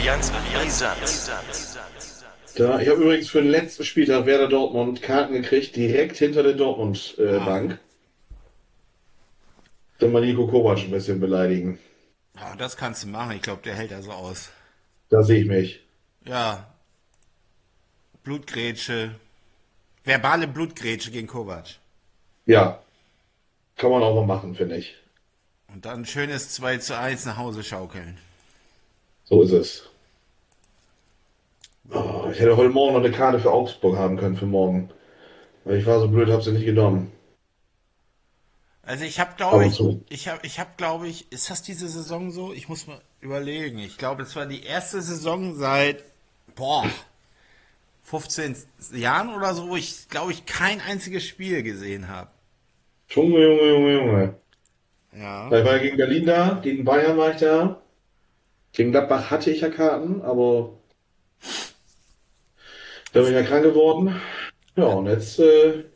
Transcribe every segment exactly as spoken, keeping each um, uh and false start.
Allianz Brisant. Da, ich habe übrigens für den letzten Spieltag Werder Dortmund Karten gekriegt, direkt hinter der Dortmund-Bank. Dann mal Nico Kovac ein bisschen beleidigen. Ja, das kannst du machen. Ich glaube, der hält also aus. Da sehe ich mich. Ja, Blutgrätsche. Verbale Blutgrätsche gegen Kovac. Ja, kann man auch mal machen, finde ich. Und dann ein schönes zwei zu eins nach Hause schaukeln. So ist es. Oh, ich hätte heute Morgen noch eine Karte für Augsburg haben können für morgen. Weil ich war so blöd, habe sie nicht genommen. Also ich habe, Ab glaube und ich, zu. ich habe, ich habe, glaube ich, ist das diese Saison so? Ich muss mal überlegen. Ich glaube, es war die erste Saison seit, boah, fünfzehn Jahren oder so, wo ich, glaube ich, kein einziges Spiel gesehen habe. Junge, Junge, Junge, Junge. Ja. Weil ich war ja gegen Berlin da, gegen Bayern war ich da. Gegen Gladbach hatte ich ja Karten, aber da bin ich ja krank geworden. Ja, und jetzt äh,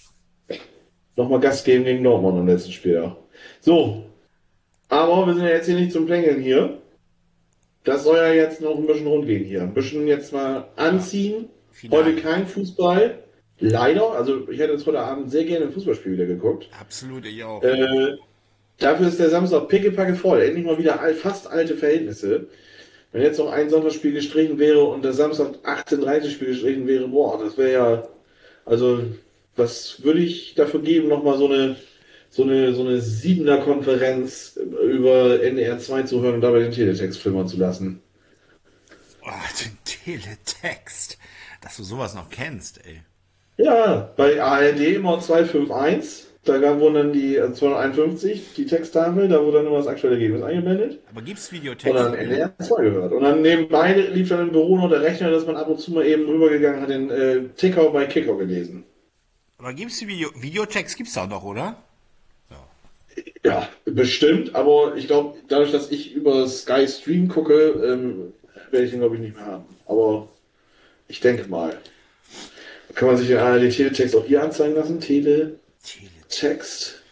nochmal Gas geben gegen Dortmund am letzten Spiel. So, aber wir sind ja jetzt hier nicht zum Plängeln hier. Das soll ja jetzt noch ein bisschen rund gehen hier. Ein bisschen jetzt mal Ja. anziehen. Heute Finale. kein Fußball. Leider. Also ich hätte jetzt heute Abend sehr gerne ein Fußballspiel wieder geguckt. Absolut, ich auch. Äh, dafür ist der Samstag pickepacke voll. Endlich mal wieder all, fast alte Verhältnisse. Wenn jetzt noch ein Sonntagsspiel gestrichen wäre und der Samstag achtzehn Uhr dreißig Spiel gestrichen wäre, boah, das wäre ja, also was würde ich dafür geben, nochmal so eine, so eine, so eine Siebener-Konferenz über N D R zwei zu hören und dabei den Teletext filmern zu lassen. Oh, den Teletext. Dass du sowas noch kennst, ey. Ja, bei A R D immer zweihundertfünfundfünfzig, da gab, wurden dann die äh, zweihunderteinundfünfzig, die Texttafel, da wurde dann immer das aktuelle Ergebnis eingeblendet. Aber gibt's Und Videotext dann nicht mehr? N D R zwei gehört. Und dann nebenbei lief dann im Büro noch der Rechner, dass man ab und zu mal eben rübergegangen hat, den äh, Ticker bei Kicker gelesen. Aber gibt's die Video Videotext gibt's auch noch, oder? Ja, bestimmt, aber ich glaube, dadurch, dass ich über Sky Stream gucke, ähm, werde ich den, glaube ich, nicht mehr haben. Aber ich denke mal. Kann man sich den A R D-Teletext auch hier anzeigen lassen? Teletext. Teletext.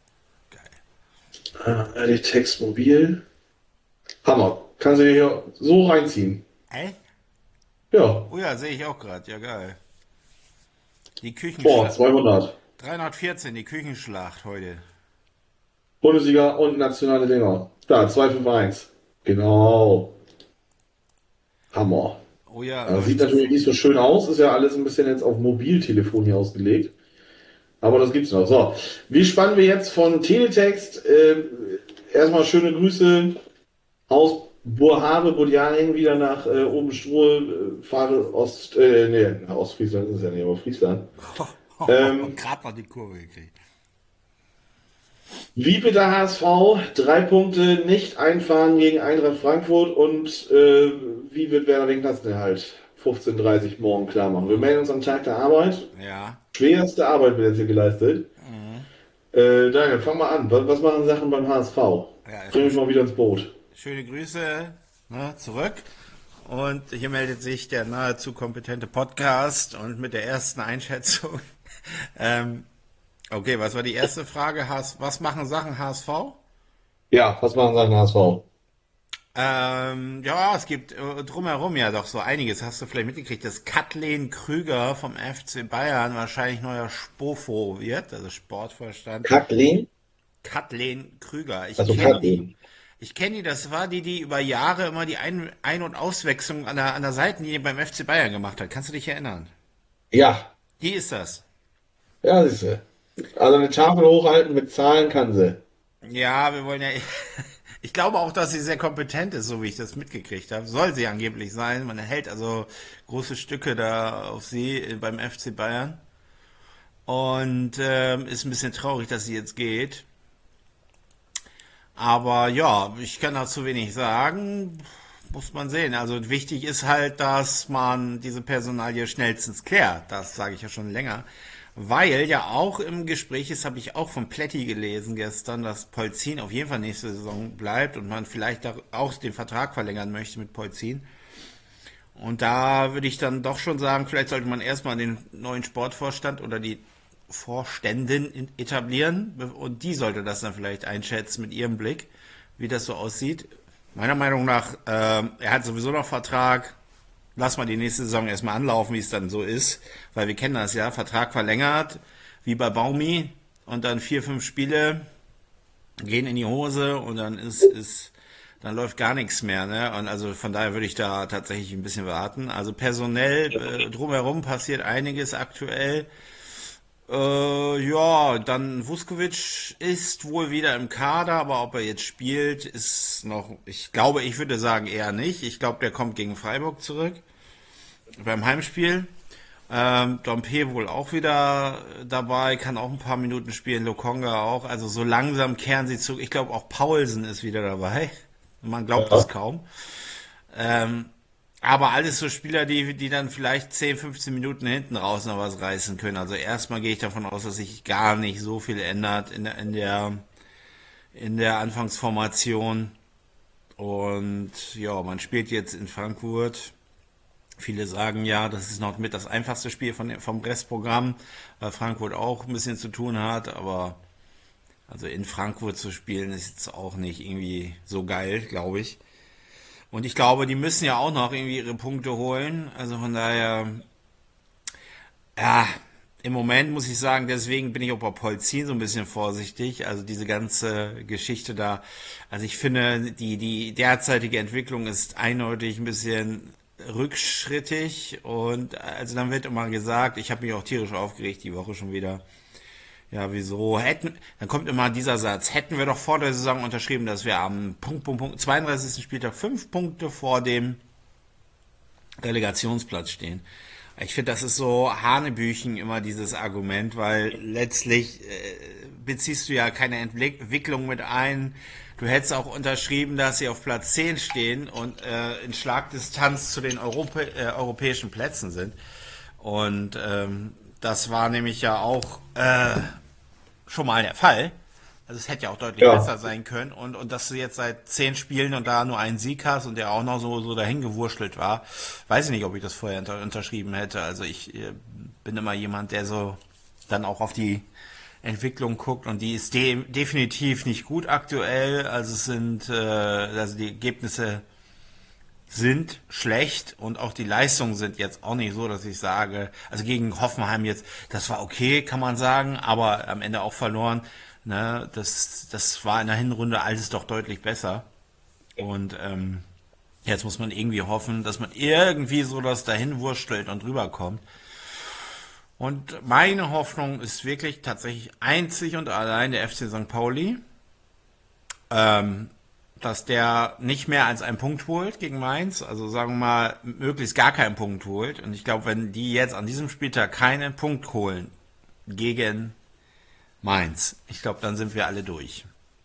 Geil. A R D-Text mobil. Hammer. Kannst du dir hier so reinziehen. Echt? Ja. Oh ja, sehe ich auch gerade. Ja, geil. Die Boah, Küchenschlacht. zweihundert. dreihundertvierzehn, die Küchenschlacht heute. Bundesliga und nationale Dinger. Da, zweihunderteinundfünfzig. Genau. Hammer. Oh ja, Ja, sieht läuft. natürlich nicht so schön aus, ist ja alles ein bisschen jetzt auf Mobiltelefon hier ausgelegt. Aber das gibt's noch. So, wie spannen wir jetzt von Teletext? Äh, erstmal schöne Grüße aus Burhave, Budjaning wieder nach äh, Obenstruhe, äh, fahre Ost, äh, nee, nach Ostfriesland ist es ja nicht, aber Friesland. Ähm, Gerade noch die Kurve gekriegt. Wie bitte H S V? Drei Punkte nicht einfahren gegen Eintracht Frankfurt und äh, wie wird Werder den Klassenerhalt fünfzehn Uhr dreißig morgen klar machen? Wir melden uns am Tag der Arbeit. Ja. Schwerste Arbeit wird jetzt hier geleistet. Mhm. Äh, Daniel, fang mal an. Was, was machen Sachen beim H S V? Ja, Bring erstmal mich mal wieder ins Boot. schöne Grüße, ne, zurück. Und hier meldet sich der nahezu kompetente Podcast und mit der ersten Einschätzung. ähm, okay, was war die erste Frage? H S Was machen Sachen H S V? Ja, was machen Sachen H S V? Ähm, ja, es gibt äh, drumherum ja doch so einiges. Hast du vielleicht mitgekriegt, dass Kathleen Krüger vom F C Bayern wahrscheinlich neuer Spofo wird, also Sportvorstand. Kathleen? Kathleen Krüger. Ich Also kenne die. Kathleen. Ich kenne die, das war die, die über Jahre immer die Ein-, Ein und Auswechslung an der, an der Seitenlinie beim F C Bayern gemacht hat. Kannst du dich erinnern? Ja, Die ist das. ja, siehst du. Also eine Tafel hochhalten mit Zahlen kann sie. Ja, wir wollen ja. Ich glaube auch, dass sie sehr kompetent ist, so wie ich das mitgekriegt habe. Soll sie angeblich sein. Man erhält also große Stücke da auf sie beim F C Bayern. Und ähm, ist ein bisschen traurig, dass sie jetzt geht. Aber ja, ich kann dazu wenig sagen. Muss man sehen. Also wichtig ist halt, dass man diese Personalie schnellstens klärt. Das sage ich ja schon länger. Weil ja auch im Gespräch ist, habe ich auch von Pletti gelesen gestern, dass Polzin auf jeden Fall nächste Saison bleibt und man vielleicht auch den Vertrag verlängern möchte mit Polzin. Und da würde ich dann doch schon sagen, vielleicht sollte man erstmal den neuen Sportvorstand oder die Vorständin etablieren und die sollte das dann vielleicht einschätzen mit ihrem Blick, wie das so aussieht. Meiner Meinung nach, ähm, er hat sowieso noch Vertrag. Lass mal die nächste Saison erstmal anlaufen, wie es dann so ist. Weil wir kennen das ja, Vertrag verlängert, wie bei Baumi. Und dann vier, fünf Spiele gehen in die Hose und dann ist, ist, dann läuft gar nichts mehr, ne? Und also von daher würde ich da tatsächlich ein bisschen warten. Also personell, äh, drumherum passiert einiges aktuell. Äh, ja, dann Vuskovic ist wohl wieder im Kader, aber ob er jetzt spielt, ist noch, ich glaube, ich würde sagen eher nicht. Ich glaube, der kommt gegen Freiburg zurück beim Heimspiel. Ähm, Dompe wohl auch wieder dabei, kann auch ein paar Minuten spielen, Lokonga auch. Also so langsam kehren sie zu. Ich glaube, auch Paulsen ist wieder dabei. Man glaubt es Ja. kaum. Ähm, aber alles so Spieler, die, die dann vielleicht zehn, fünfzehn Minuten hinten raus noch was reißen können. Also erstmal gehe ich davon aus, dass sich gar nicht so viel ändert in der, in der, in der Anfangsformation. Und ja, man spielt jetzt in Frankfurt. Viele sagen ja, das ist noch mit das einfachste Spiel von, vom Restprogramm, weil Frankfurt auch ein bisschen zu tun hat. Aber also in Frankfurt zu spielen ist jetzt auch nicht irgendwie so geil, glaube ich. Und ich glaube, die müssen ja auch noch irgendwie ihre Punkte holen. Also von daher, ja, im Moment muss ich sagen, deswegen bin ich auch bei Polzin so ein bisschen vorsichtig. Also diese ganze Geschichte da. Also ich finde, die, die derzeitige Entwicklung ist eindeutig ein bisschen rückschrittig. Und also dann wird immer gesagt, ich habe mich auch tierisch aufgeregt die Woche schon wieder. Ja, wieso? Hätten, dann kommt immer dieser Satz, hätten wir doch vor der Saison unterschrieben, dass wir am Punkt, Punkt, Punkt, zweiunddreißigsten Spieltag fünf Punkte vor dem Relegationsplatz stehen. Ich finde, das ist so Hanebüchen immer dieses Argument, weil letztlich äh, beziehst du ja keine Entwicklung mit ein. Du hättest auch unterschrieben, dass sie auf Platz zehn stehen und äh, in Schlagdistanz zu den Europä äh, europäischen Plätzen sind. Und ähm, das war nämlich ja auch äh, schon mal der Fall. Also es hätte ja auch deutlich Ja. besser sein können. Und, und dass du jetzt seit zehn Spielen und da nur einen Sieg hast und der auch noch so, so dahin gewurschtelt war, weiß ich nicht, ob ich das vorher unter, unterschrieben hätte. Also ich äh, bin immer jemand, der so dann auch auf die Entwicklung guckt und die ist de definitiv nicht gut aktuell. Also es sind, äh, also die Ergebnisse sind schlecht und auch die Leistungen sind jetzt auch nicht so, dass ich sage, also gegen Hoffenheim jetzt, das war okay, kann man sagen, aber am Ende auch verloren. Ne, das, das war in der Hinrunde alles doch deutlich besser. Und ähm, jetzt muss man irgendwie hoffen, dass man irgendwie so das dahin wurstelt und rüberkommt. Und meine Hoffnung ist wirklich tatsächlich einzig und allein der F C Sankt Pauli, ähm, dass der nicht mehr als einen Punkt holt gegen Mainz, also sagen wir mal, möglichst gar keinen Punkt holt. Und ich glaube, wenn die jetzt an diesem Spieltag keinen Punkt holen gegen Mainz, ich glaube, dann sind wir alle durch.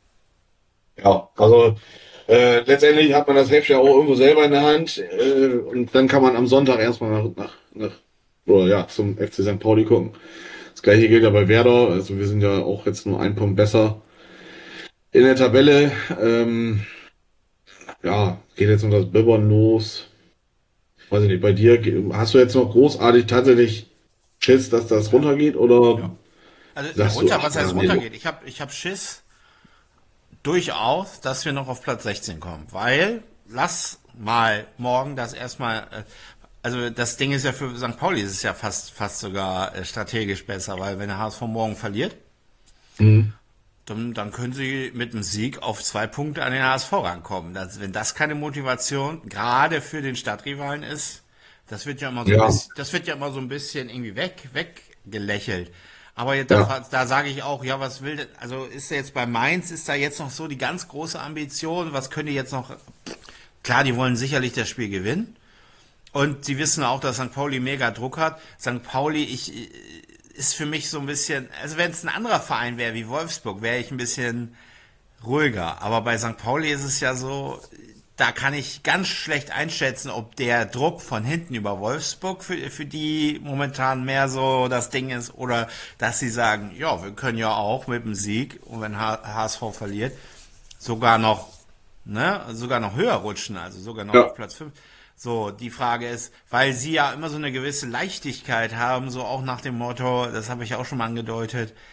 Ja, also äh, letztendlich hat man das Heft ja auch irgendwo selber in der Hand äh, und dann kann man am Sonntag erstmal nach, nach, nach oder ja, zum F C Sankt Pauli gucken. Das gleiche gilt ja bei Werder, also wir sind ja auch jetzt nur ein Punkt besser in der Tabelle. Ähm, ja, geht jetzt um das Bibbern los. Weiß ich nicht, bei dir, ge- hast du jetzt noch großartig tatsächlich Schiss, dass das Ja, runtergeht oder ja. Also na, sagst du, runter, ach was ja, heißt nee, runtergeht? Ich habe ich hab Schiss durchaus, dass wir noch auf Platz sechzehn kommen, weil lass mal morgen das erstmal, äh, also das Ding ist ja für Sankt Pauli ist es ja fast fast sogar äh, strategisch besser, weil wenn der H S V morgen verliert, mhm. dann, dann können sie mit dem Sieg auf zwei Punkte an den H S V rankommen. Das, wenn das keine Motivation gerade für den Stadtrivalen ist, das wird ja immer so ein Ja, bisschen, das wird ja immer so ein bisschen irgendwie weg, weggelächelt. Aber jetzt, ja, da, da sage ich auch, ja, was will denn, also ist da jetzt bei Mainz, ist da jetzt noch so die ganz große Ambition, was können die jetzt noch, klar, die wollen sicherlich das Spiel gewinnen. Und sie wissen auch, dass Sankt Pauli mega Druck hat. Sankt Pauli, ich, ist für mich so ein bisschen, also wenn es ein anderer Verein wäre wie Wolfsburg, wäre ich ein bisschen ruhiger. Aber bei Sankt Pauli ist es ja so, da kann ich ganz schlecht einschätzen, ob der Druck von hinten über Wolfsburg für, für die momentan mehr so das Ding ist oder dass sie sagen, ja, wir können ja auch mit dem Sieg und wenn H S V verliert, sogar noch, ne, sogar noch höher rutschen, also sogar noch auf ja, Platz fünf. So, die Frage ist, weil sie ja immer so eine gewisse Leichtigkeit haben, so auch nach dem Motto, das habe ich auch schon mal angedeutet,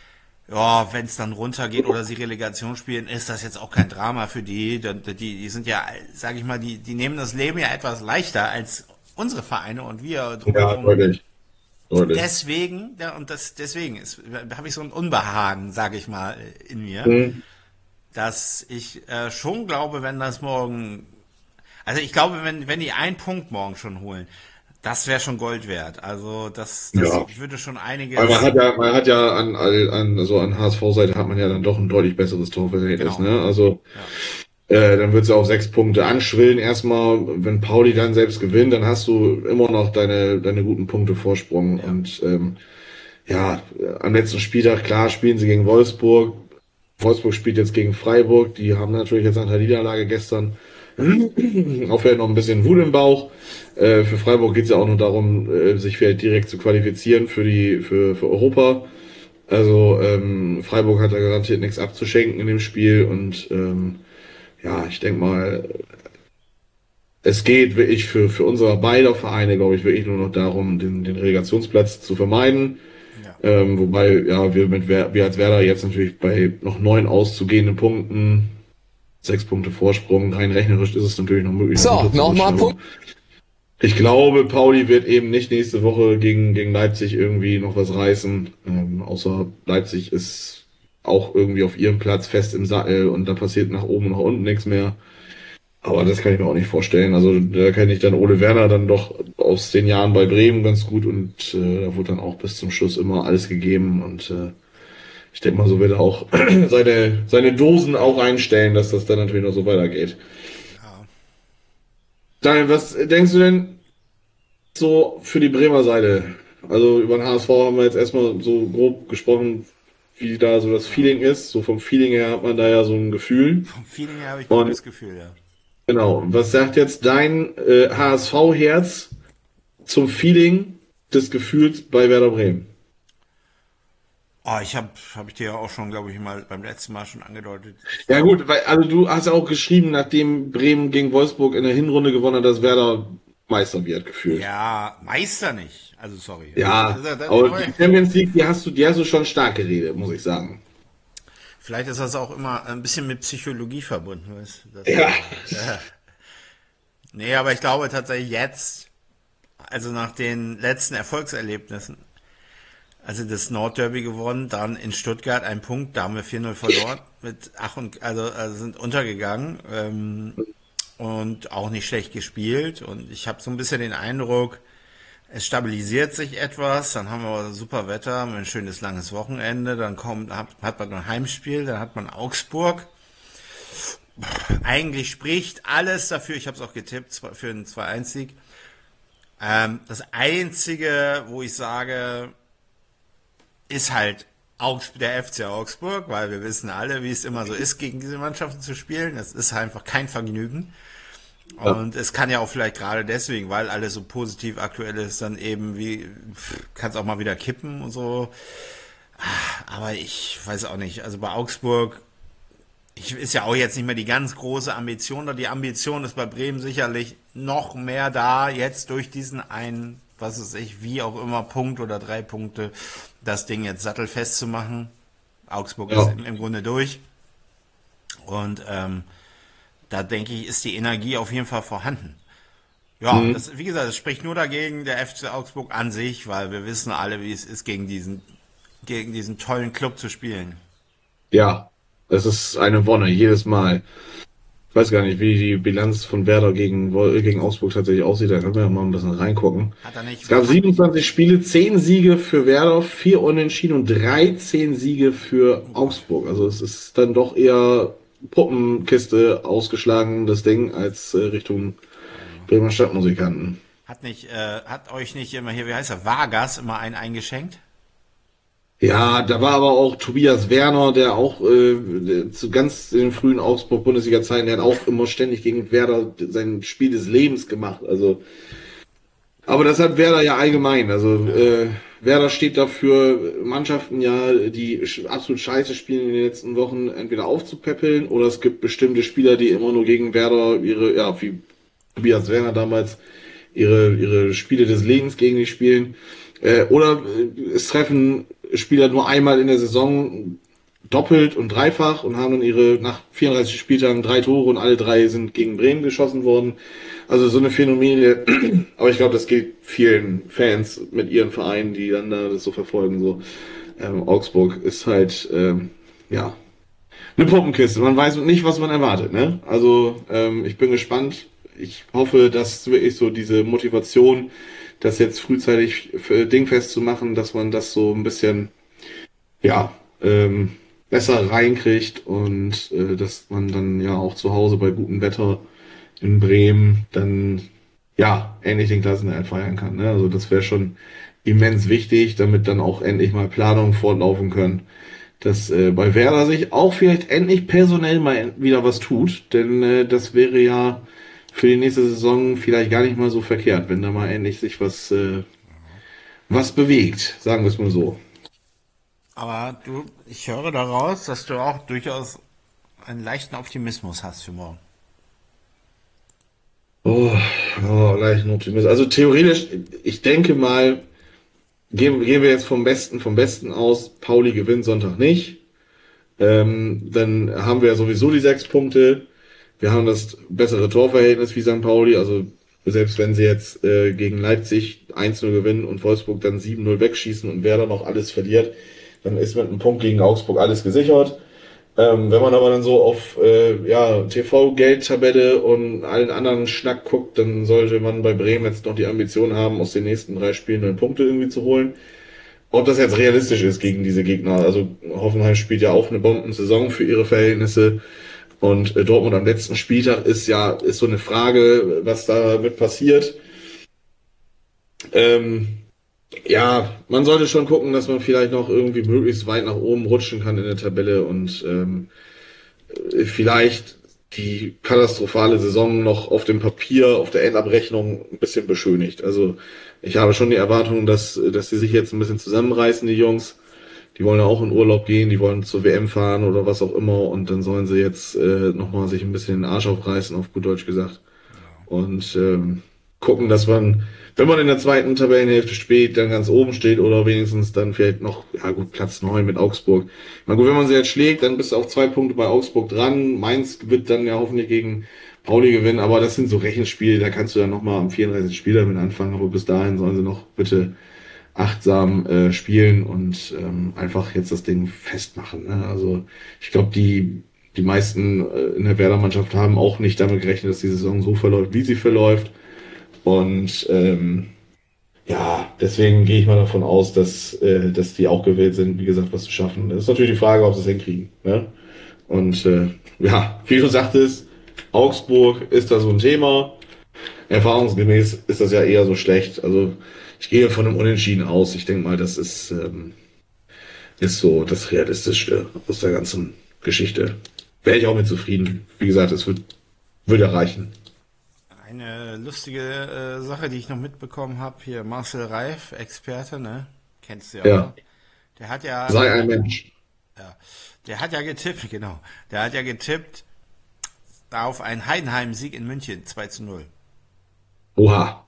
ja, wenn es dann runtergeht oder sie Relegation spielen, ist das jetzt auch kein Drama für die. Die, die, die sind ja, sage ich mal, die, die nehmen das Leben ja etwas leichter als unsere Vereine und wir Ja, drumherum. deutlich. Deutlich. Deswegen, ja, und das deswegen ist, habe ich so ein Unbehagen, sage ich mal, in mir, Mhm. dass ich äh, schon glaube, wenn das morgen, also ich glaube, wenn wenn die einen Punkt morgen schon holen, das wäre schon Gold wert. Also das das Ja. würde schon Weil man einiges, hat ja, man hat ja an, an, also an H S V-Seite hat man ja dann doch ein deutlich besseres Torverhältnis, genau, ne? Also, ja, äh, dann wird es auf sechs Punkte anschwillen erstmal. Wenn Pauli dann selbst gewinnt, dann hast du immer noch deine, deine guten Punkte Vorsprung. ja, Und ähm, ja, äh, am letzten Spieltag, klar, spielen sie gegen Wolfsburg. Wolfsburg spielt jetzt gegen Freiburg. Die haben natürlich jetzt nach der Niederlage gestern auch vielleicht noch ein bisschen Wut im Bauch. Äh, für Freiburg geht es ja auch nur darum, äh, sich vielleicht direkt zu qualifizieren für die für, für Europa. Also ähm, Freiburg hat da garantiert nichts abzuschenken in dem Spiel und ähm, ja, ich denke mal, es geht wirklich für, für unsere beider Vereine, glaube ich, wirklich nur noch darum, den, den Relegationsplatz zu vermeiden. ja. Ähm, wobei, ja, wir mit Wer- wir als Werder jetzt natürlich bei noch neun auszugehenden Punkten, sechs Punkte Vorsprung, rein rechnerisch ist es natürlich noch möglich, noch So, runterzurutschen. nochmal Aber Punkt. ich glaube, Pauli wird eben nicht nächste Woche gegen, gegen Leipzig irgendwie noch was reißen. Ähm, außer Leipzig ist auch irgendwie auf ihrem Platz fest im Sattel und da passiert nach oben und nach unten nichts mehr. Aber das kann ich mir auch nicht vorstellen. Also da kenne ich dann Ole Werner dann doch aus den Jahren bei Bremen ganz gut und äh, da wurde dann auch bis zum Schluss immer alles gegeben und äh, ich denke mal, so wird er auch seine, seine Dosen auch einstellen, dass das dann natürlich noch so weitergeht. Daniel, was denkst du denn so für die Bremer Seite? Also über den H S V haben wir jetzt erstmal so grob gesprochen, wie da so das Feeling ist. So vom Feeling her hat man da ja so ein Gefühl. Vom Feeling her habe ich Und gutes Gefühl, ja. genau, was sagt jetzt dein äh, H S V-Herz zum Feeling des Gefühls bei Werder Bremen? Oh, ich habe, habe ich dir ja auch schon, glaube ich, mal beim letzten Mal schon angedeutet. Ich Ja glaube, gut, weil also du hast ja auch geschrieben, nachdem Bremen gegen Wolfsburg in der Hinrunde gewonnen hat, dass Werder Meister wird gefühlt. ja, Meister nicht. Also sorry. Ja, Das, das, das, aber die Champions League, die hast du, die hast du schon stark geredet, muss ich sagen. vielleicht ist das auch immer ein bisschen mit Psychologie verbunden, weißt du? Das, Ja. ja. Nee, aber ich glaube tatsächlich jetzt, also nach den letzten Erfolgserlebnissen, also das Nordderby gewonnen, dann in Stuttgart ein Punkt, da haben wir vier null verloren, mit Ach und, also, also sind untergegangen, ähm, und auch nicht schlecht gespielt und ich habe so ein bisschen den Eindruck, es stabilisiert sich etwas, dann haben wir super Wetter, haben ein schönes langes Wochenende, dann kommt, hat, hat man ein Heimspiel, dann hat man Augsburg. Eigentlich spricht alles dafür, ich habe es auch getippt, für einen zwei eins Sieg. Ähm, das Einzige, wo ich sage, ist halt Augs der F C Augsburg, weil wir wissen alle, wie es immer so ist, gegen diese Mannschaften zu spielen. Das ist einfach kein Vergnügen. Ja. Und es kann ja auch vielleicht gerade deswegen, weil alles so positiv aktuell ist, dann eben wie, kann es auch mal wieder kippen und so. Aber ich weiß auch nicht. Also bei Augsburg, ich, ist ja auch jetzt nicht mehr die ganz große Ambition da. Die Ambition ist bei Bremen sicherlich noch mehr da, jetzt durch diesen einen, was weiß ich, wie auch immer, Punkt oder drei Punkte, das Ding jetzt sattelfest zu machen. Augsburg Ja. ist im, im Grunde durch. Und ähm, da denke ich, ist die Energie auf jeden Fall vorhanden. Ja, Mhm. das, wie gesagt, es spricht nur dagegen, der F C Augsburg an sich, weil wir wissen alle, wie es ist, gegen diesen, gegen diesen tollen Club zu spielen. Ja, es ist eine Wonne, jedes Mal. Ich weiß gar nicht, wie die Bilanz von Werder gegen, Wol- gegen Augsburg tatsächlich aussieht. Da können wir ja mal ein bisschen reingucken. Hat er nicht. Es gab siebenundzwanzig Spiele, zehn Siege für Werder, vier Unentschieden und dreizehn Siege für Augsburg. Also es ist dann doch eher Puppenkiste ausgeschlagen, das Ding, als äh, Richtung Bremer Stadtmusikanten. Hat nicht, äh, hat euch nicht immer hier, wie heißt er, Vargas immer einen eingeschenkt? Ja, da war aber auch Tobias Werner, der auch äh, der zu ganz in den frühen Augsburg-Bundesliga-Zeiten, der hat auch immer ständig gegen Werder sein Spiel des Lebens gemacht. Also, aber das hat Werder ja allgemein. Also äh, Werder steht dafür, Mannschaften ja, die sch- absolut scheiße spielen in den letzten Wochen, entweder aufzupäppeln oder es gibt bestimmte Spieler, die immer nur gegen Werder ihre, ja, wie Tobias Werner damals, ihre, ihre Spiele des Lebens gegen die spielen. Äh, oder äh, es treffen Spieler nur einmal in der Saison doppelt und dreifach und haben dann ihre nach vierunddreißig Spieltagen drei Tore und alle drei sind gegen Bremen geschossen worden. Also so eine Phänomene, aber ich glaube, das gilt vielen Fans mit ihren Vereinen, die dann da das so verfolgen. So ähm, Augsburg ist halt ähm, ja eine Puppenkiste. Man weiß nicht, was man erwartet. Ne? Also ähm, ich bin gespannt. Ich hoffe, dass wirklich so diese Motivation, das jetzt frühzeitig für dingfest zu machen, dass man das so ein bisschen ja ähm, besser reinkriegt und äh, dass man dann ja auch zu Hause bei gutem Wetter in Bremen dann ja endlich den Klassenerhalt feiern kann. Ne? Also das wäre schon immens wichtig, damit dann auch endlich mal Planungen fortlaufen können, dass äh, bei Werder sich auch vielleicht endlich personell mal wieder was tut, denn äh, das wäre ja für die nächste Saison vielleicht gar nicht mal so verkehrt, wenn da mal endlich sich was äh, was bewegt, sagen wir es mal so. Aber du, ich höre daraus, dass du auch durchaus einen leichten Optimismus hast für morgen. Oh, oh leicht Optimismus. Also theoretisch, ich denke mal, gehen, gehen wir jetzt vom Besten, vom Besten aus. Pauli gewinnt Sonntag nicht. Ähm, dann haben wir ja sowieso die sechs Punkte. Wir haben das bessere Torverhältnis wie Sankt Pauli. Also selbst wenn sie jetzt äh, gegen Leipzig eins null gewinnen und Wolfsburg dann sieben null wegschießen und wer dann noch alles verliert, dann ist mit einem Punkt gegen Augsburg alles gesichert. Ähm, wenn man aber dann so auf äh, ja, T V-Geldtabelle und allen anderen Schnack guckt, dann sollte man bei Bremen jetzt noch die Ambition haben, aus den nächsten drei Spielen neun Punkte irgendwie zu holen. Ob das jetzt realistisch ist gegen diese Gegner. Also Hoffenheim spielt ja auch eine Bombensaison für ihre Verhältnisse. Und äh, Dortmund am letzten Spieltag ist ja ist so eine Frage, was da mit passiert. Ähm, ja, man sollte schon gucken, dass man vielleicht noch irgendwie möglichst weit nach oben rutschen kann in der Tabelle und ähm, vielleicht die katastrophale Saison noch auf dem Papier, auf der Endabrechnung ein bisschen beschönigt. Also ich habe schon die Erwartung, dass, dass sie sich jetzt ein bisschen zusammenreißen, die Jungs. Die wollen ja auch in Urlaub gehen, die wollen zur W M fahren oder was auch immer und dann sollen sie jetzt äh, nochmal sich ein bisschen den Arsch aufreißen, auf gut Deutsch gesagt. Und ähm, gucken, dass man, wenn man in der zweiten Tabellenhälfte spielt, dann ganz oben steht oder wenigstens dann vielleicht noch, ja gut, Platz neun mit Augsburg. Na gut, wenn man sie jetzt schlägt, dann bist du auf zwei Punkte bei Augsburg dran. Mainz wird dann ja hoffentlich gegen Pauli gewinnen, aber das sind so Rechenspiele, da kannst du dann nochmal am vierunddreißigsten Spiel damit anfangen, aber bis dahin sollen sie noch bitte achtsam äh, spielen und ähm, einfach jetzt das Ding festmachen. Ne? Also ich glaube, die die meisten äh, in der Werder-Mannschaft haben auch nicht damit gerechnet, dass die Saison so verläuft, wie sie verläuft. Und ähm, ja, deswegen gehe ich mal davon aus, dass, äh, dass die auch gewillt sind, wie gesagt, was zu schaffen. Das ist natürlich die Frage, ob sie es hinkriegen. Ne? Und äh, ja, wie du sagtest, Augsburg ist da so ein Thema. Erfahrungsgemäß ist das ja eher so schlecht. Also ich gehe von einem Unentschieden aus. Ich denke mal, das ist, ähm, ist so das Realistischste aus der ganzen Geschichte. Wäre ich auch mit zufrieden. Wie gesagt, es wird, wird erreichen. Eine lustige äh, Sache, die ich noch mitbekommen habe, hier Marcel Reif, Experte, ne? Kennst du ja, Ja, auch. Der hat ja, sei ein Mensch. ja, der hat ja getippt, genau. Der hat ja getippt auf einen Heidenheim-Sieg in München, zwei zu null. Oha.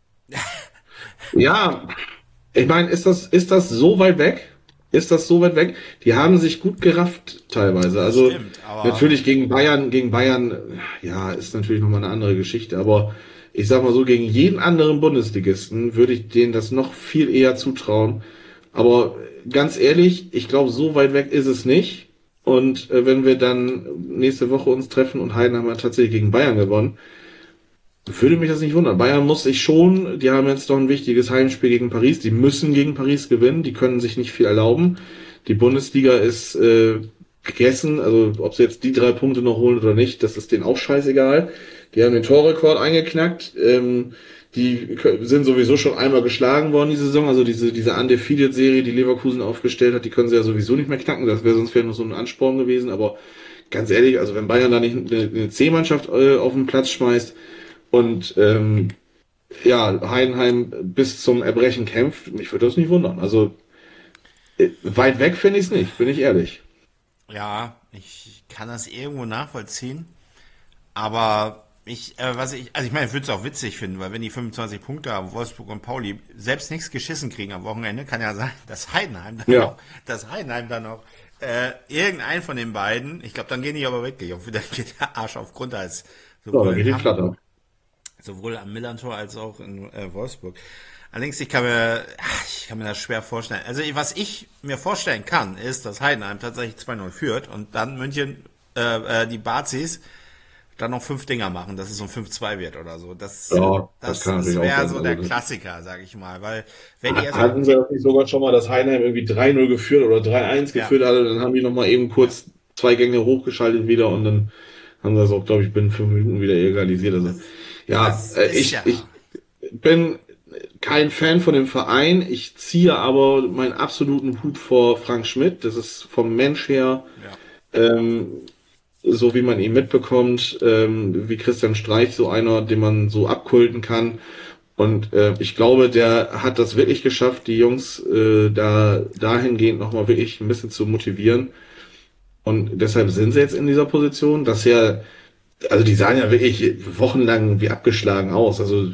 Ja, ich meine, ist das, ist das so weit weg? Ist das so weit weg? Die haben sich gut gerafft teilweise. Das Also stimmt, aber natürlich gegen Bayern, gegen Bayern, ja, ist natürlich nochmal eine andere Geschichte. Aber ich sag mal so, gegen jeden anderen Bundesligisten würde ich denen das noch viel eher zutrauen. Aber ganz ehrlich, ich glaube, so weit weg ist es nicht. Und äh, wenn wir dann nächste Woche uns treffen und Heidenheim hat tatsächlich gegen Bayern gewonnen, würde mich das nicht wundern. Bayern muss sich schon, die haben jetzt noch ein wichtiges Heimspiel gegen Paris, die müssen gegen Paris gewinnen, die können sich nicht viel erlauben. Die Bundesliga ist äh, gegessen, also ob sie jetzt die drei Punkte noch holen oder nicht, das ist denen auch scheißegal. Die haben den Torrekord eingeknackt, ähm, die sind sowieso schon einmal geschlagen worden die Saison, also diese diese Undefeated-Serie, die Leverkusen aufgestellt hat, die können sie ja sowieso nicht mehr knacken, das wäre sonst vielleicht noch so ein Ansporn gewesen, aber ganz ehrlich, also wenn Bayern da nicht eine, eine C-Mannschaft äh, auf den Platz schmeißt, und ähm, ja, Heidenheim bis zum Erbrechen kämpft, mich würde das nicht wundern. Also äh, weit weg finde ich es nicht, bin ich ehrlich. ja, ich kann das irgendwo nachvollziehen. Aber ich, äh, was ich, also ich meine, ich würde es auch witzig finden, weil wenn die fünfundzwanzig Punkte haben, Wolfsburg und Pauli selbst nichts geschissen kriegen am Wochenende, kann ja sein, dass Heidenheim dann Ja, auch, dass Heidenheim dann auch Äh, irgendein von den beiden, ich glaube, dann gehen die aber wirklich, auch wieder geht der Arsch auf Grundeis. Ja, Sowohl dann geht in die Hamburg, Flatter. sowohl am Millantor als auch in äh, Wolfsburg. Allerdings, ich kann mir, ach, ich kann mir das schwer vorstellen. Also, was ich mir vorstellen kann, ist, dass Heidenheim tatsächlich zwei null führt und dann München, äh, äh, die Bazis dann noch fünf Dinger machen, dass es so ein fünf zwei wird oder so. Das, Ja, das das, kann das natürlich auch wäre sein. so Also der das, Klassiker, sag ich mal, weil wenn die erstmal, hatten sie das nicht sogar schon mal, dass Heidenheim irgendwie drei null geführt oder drei eins ja, geführt hatte, dann haben die nochmal eben ja, kurz zwei Gänge hochgeschaltet wieder und dann haben sie das auch, glaube ich, binnen fünf Minuten wieder egalisiert. Also, das, ja, das äh, ist ich, ja, ich bin kein Fan von dem Verein. Ich ziehe aber meinen absoluten Hut vor Frank Schmidt. Das ist vom Mensch her, ja, ähm, so wie man ihn mitbekommt, ähm, wie Christian Streich, so einer, den man so abkulten kann. Und äh, ich glaube, der hat das wirklich geschafft, die Jungs äh, da dahingehend nochmal wirklich ein bisschen zu motivieren. Und deshalb sind sie jetzt in dieser Position, dass ja, also die sahen ja wirklich wochenlang wie abgeschlagen aus. Also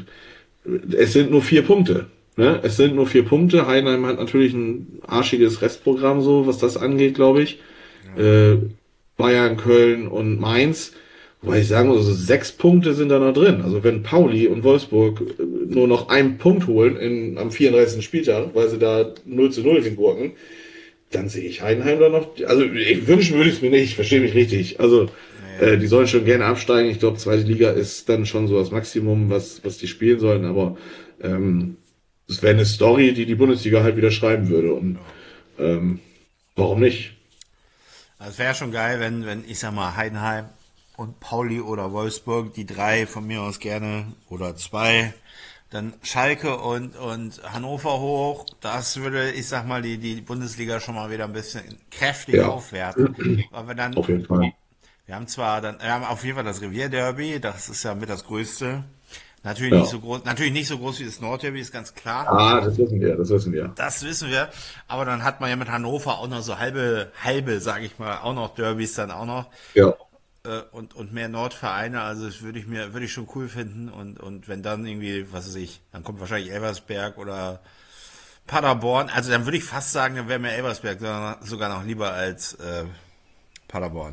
es sind nur vier Punkte. Ne? Es sind nur vier Punkte. Heidenheim hat natürlich ein arschiges Restprogramm, so was das angeht, glaube ich. ja. Äh, Bayern, Köln und Mainz. Wobei ich sagen muss, also sechs Punkte sind da noch drin. Also wenn Pauli und Wolfsburg äh, nur noch einen Punkt holen in, am vierunddreißigsten Spieltag, weil sie da null zu null hingurken, dann sehe ich Heidenheim da noch. Also ich wünschen würde ich es mir nicht, verstehe mich richtig. Also Nee, äh, die sollen schon gerne absteigen. Ich glaube, zweite Liga ist dann schon so das Maximum, was, was die spielen sollen. Aber ähm, es wäre eine Story, die die Bundesliga halt wieder schreiben würde. Und ja. ähm, warum nicht? Also es wäre schon geil, wenn, wenn, ich sag mal, Heidenheim und Pauli oder Wolfsburg, die drei von mir aus gerne, oder zwei, dann Schalke und, und Hannover hoch. Das würde, ich sag mal, die, die Bundesliga schon mal wieder ein bisschen kräftig Ja, aufwerten. Weil wir dann, auf jeden Fall. wir haben zwar dann, wir haben auf jeden Fall das Revierderby, das ist ja mit das Größte. Natürlich nicht Ja. so groß, natürlich nicht so groß wie das Nordderby, ist ganz klar. Ah, das wissen wir, das wissen wir. Das wissen wir. Aber dann hat man ja mit Hannover auch noch so halbe, halbe, sage ich mal, auch noch Derbys dann auch noch. Ja. Äh, und, und mehr Nordvereine, also das würde ich mir, würde ich schon cool finden. Und, und wenn dann irgendwie, was weiß ich, dann kommt wahrscheinlich Elversberg oder Paderborn. Also dann würde ich fast sagen, dann wäre mir Elversberg sogar sogar noch lieber als äh, Paderborn.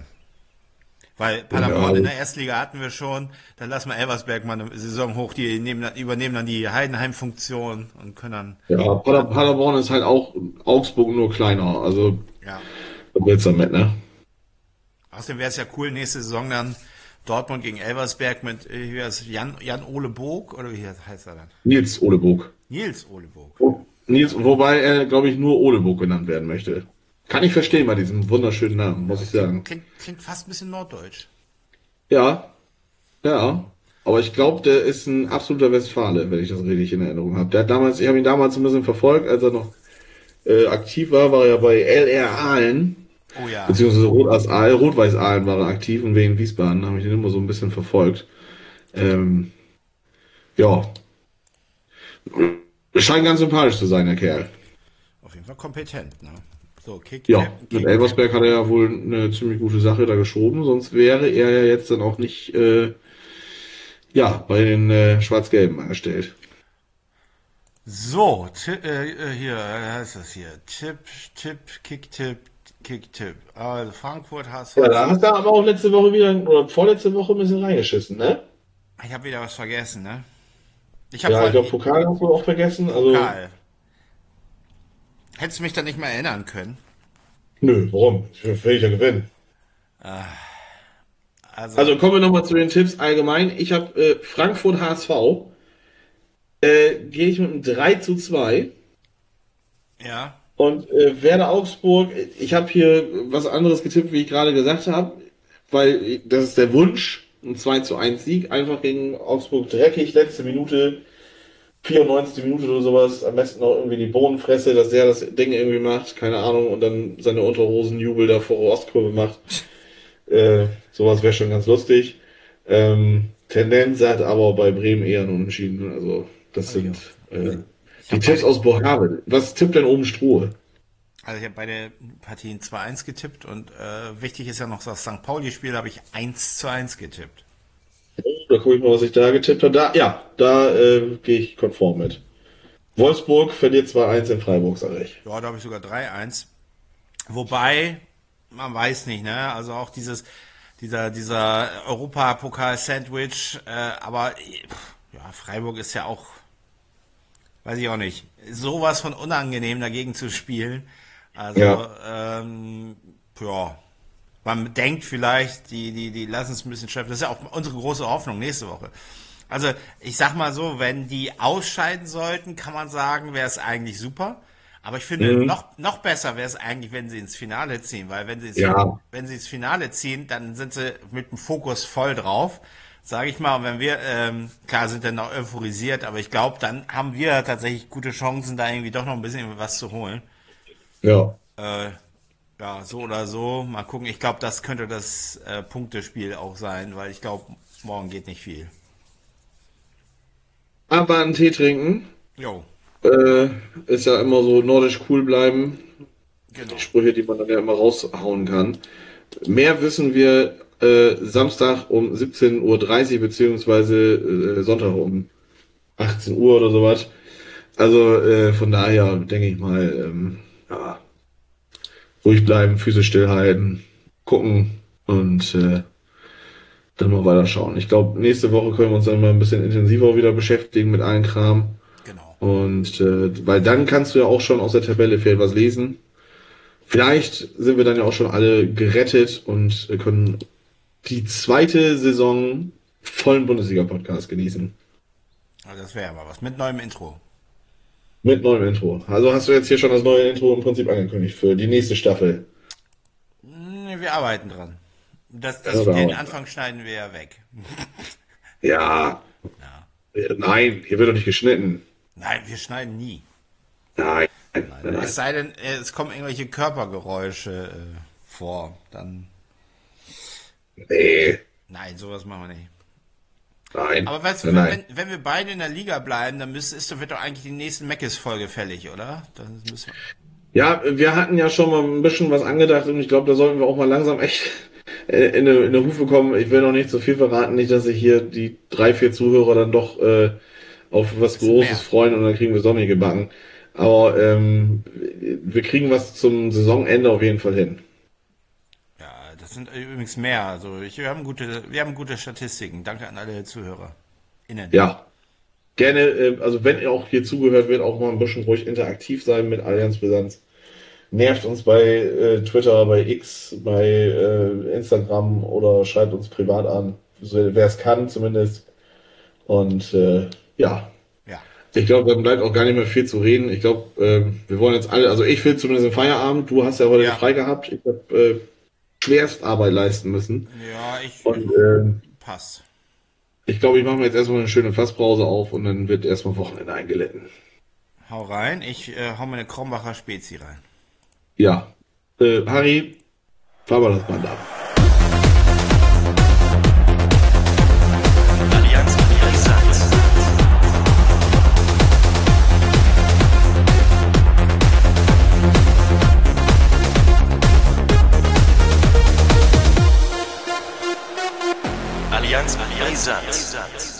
Weil Ja, Paderborn in der ersten Liga hatten wir schon, dann lassen wir Elversberg mal eine Saison hoch, die nehmen, übernehmen dann die Heidenheim-Funktion und können dann, ja, Pader, Paderborn ist halt auch Augsburg nur kleiner. Also, ja. was willst du damit, ne? Außerdem wäre es ja cool, nächste Saison dann Dortmund gegen Elversberg mit äh, wie heißt es, Jan, Jan Ole Boog, oder wie heißt er dann? Nils Oleburg. Nils Ole Boog. Nils, wobei er, glaube ich, nur Oleburg genannt werden möchte. Kann ich verstehen bei diesem wunderschönen Namen, muss Ja, ich klingt, sagen. klingt, klingt fast ein bisschen norddeutsch. Ja, ja. Aber ich glaube, der ist ein absoluter Westfale, wenn ich das richtig in Erinnerung habe. Der hat damals, ich habe ihn damals ein bisschen verfolgt, als er noch äh, aktiv war, war er bei L R Aalen, Oh ja. beziehungsweise Rot-Weiß Aalen, Rot-Weiß Aalen war er aktiv und wegen Wiesbaden habe ich ihn immer so ein bisschen verfolgt. Ähm, ja, scheint ganz sympathisch zu sein, der Kerl. Auf jeden Fall kompetent, ne? So, Kick, Ja, Tap, mit Kick, Tap. Elversberg hat er ja wohl eine ziemlich gute Sache da geschoben, sonst wäre er ja jetzt dann auch nicht äh, ja, bei den äh, Schwarz-Gelben angestellt. So, ti- äh, äh, hier, äh, heißt das hier? Tipp, Tipp, Kick, Tipp, Kick, Tipp. Also Frankfurt, H S V. Ja, da hast du aber auch letzte Woche wieder, oder vorletzte Woche ein bisschen reingeschissen, ne? Ich habe wieder was vergessen, ne? Ich habe Ja, vor ich glaube, allem Pokal hast du auch vergessen. Also, Pokal. Hättest du mich da nicht mehr erinnern können? nö, warum? Welcher Gewinn? Also, Also kommen wir nochmal zu den Tipps allgemein. Ich habe äh, Frankfurt H S V, äh, gehe ich mit einem drei zu zwei. ja. Und äh, Werder Augsburg, ich habe hier was anderes getippt, wie ich gerade gesagt habe, weil das ist der Wunsch, ein zwei zu eins Sieg, einfach gegen Augsburg dreckig, letzte Minute, vierundneunzigste Minute oder sowas, am besten noch irgendwie die Bohnenfresse, dass der das Ding irgendwie macht, keine Ahnung, und dann seine Unterhosenjubel da vor der Ostkurve macht. Äh, sowas wäre schon ganz lustig. Ähm, Tendenz hat aber bei Bremen eher ein Unentschieden, also das Also, sind äh, ich die habe Tipps beide, aus Bochum. Was tippt denn oben Strohe? also ich habe beide Partien zwei eins getippt und äh, wichtig ist ja noch das Sankt Pauli-Spiel, da habe ich eins zu eins getippt. Da gucke ich mal, was ich da getippt habe. Da, ja, da äh, gehe ich konform mit. Wolfsburg verliert zwei eins in Freiburg, sage ich. Ja, da habe ich sogar drei eins. Wobei man weiß nicht, ne? Also auch dieses, dieser, dieser Europapokal-Sandwich, äh, aber ja, Freiburg ist ja auch, weiß ich auch nicht, sowas von unangenehm dagegen zu spielen. Also, Ja. ähm, ja, man denkt vielleicht, die, die, die lassen es ein bisschen schaffen. Das ist ja auch unsere große Hoffnung nächste Woche. Also, ich sag mal so, wenn die ausscheiden sollten, kann man sagen, wäre es eigentlich super. Aber ich finde, Mhm. noch, noch besser wäre es eigentlich, wenn sie ins Finale ziehen, weil wenn sie ins, Ja. wenn sie ins Finale ziehen, dann sind sie mit dem Fokus voll drauf, sage ich mal. Und wenn wir, ähm, klar sind dann noch euphorisiert, aber ich glaube, dann haben wir tatsächlich gute Chancen, da irgendwie doch noch ein bisschen was zu holen. Ja. Äh, ja, so oder so, mal gucken. Ich glaube, das könnte das äh, Punktespiel auch sein, weil ich glaube, morgen geht nicht viel. Aber einen Tee trinken. Jo, Äh, ist ja immer so nordisch cool bleiben. Die genau. Sprüche, die man dann ja immer raushauen kann. Mehr wissen wir äh, Samstag um siebzehn Uhr dreißig beziehungsweise äh, Sonntag um achtzehn Uhr oder sowas. Also äh, von daher denke ich mal, ähm, ja, ruhig bleiben, Füße stillhalten, gucken und äh, dann mal weiter schauen. Ich glaube, nächste Woche können wir uns dann mal ein bisschen intensiver wieder beschäftigen mit allen Kram. Genau. Und äh, weil dann kannst du ja auch schon aus der Tabelle vielleicht was lesen. Vielleicht sind wir dann ja auch schon alle gerettet und können die zweite Saison vollen Bundesliga-Podcast genießen. Also das wäre ja mal was. Mit neuem Intro. Mit neuem Intro. Also hast du jetzt hier schon das neue Intro im Prinzip angekündigt für die nächste Staffel. Hm, wir arbeiten dran. Das, Ja, das, den genau. Anfang schneiden wir ja weg. Ja, Ja. äh, nein, hier wird doch nicht geschnitten. Nein, wir schneiden nie. Nein, nein, Nein. Es nein. sei denn, äh, es kommen irgendwelche Körpergeräusche äh, vor. Dann. Nee, Nein, sowas machen wir nicht. nein, Aber weißt du, nein, wenn, nein. wenn wenn wir beide in der Liga bleiben, dann müsste, ist, wird doch eigentlich die nächste Meckes-Folge fällig, oder? Das müssen Ja, wir hatten ja schon mal ein bisschen was angedacht und ich glaube, da sollten wir auch mal langsam echt äh, in eine, in eine Hufe kommen. Ich will noch nicht zu viel verraten, nicht, dass sich hier die drei, vier Zuhörer dann doch äh, auf was wir, ist Großes mehr. freuen und dann kriegen wir Sonne gebacken. Aber ähm, wir kriegen was zum Saisonende auf jeden Fall hin. Ja, das sind übrigens mehr. Also ich, wir haben gute, wir haben gute Statistiken. Danke an alle Zuhörer. Innen. Ja, gerne, äh, also wenn ihr auch hier zugehört wird, auch mal ein bisschen ruhig interaktiv sein mit Allianz Brisanz. Nervt uns bei äh, Twitter, bei X, bei äh, Instagram oder schreibt uns privat an, so, wer es kann zumindest. Und äh, ja, Ja. ich glaube, dann bleibt auch gar nicht mehr viel zu reden. Ich glaube, ähm, wir wollen jetzt alle, also ich will zumindest im Feierabend, du hast ja heute Ja. frei gehabt, ich habe äh, Schwerstarbeit leisten müssen. Ja, ich, ich Und ähm, passt. ich glaube, ich mache mir jetzt erstmal eine schöne Fasspause auf und dann wird erstmal Wochenende eingelitten. Hau rein. Ich äh, hau mir eine Krombacher Spezi rein. Ja, äh, Harry, fahr mal das Band ab. Allianz Brisanz. Allianz Brisanz.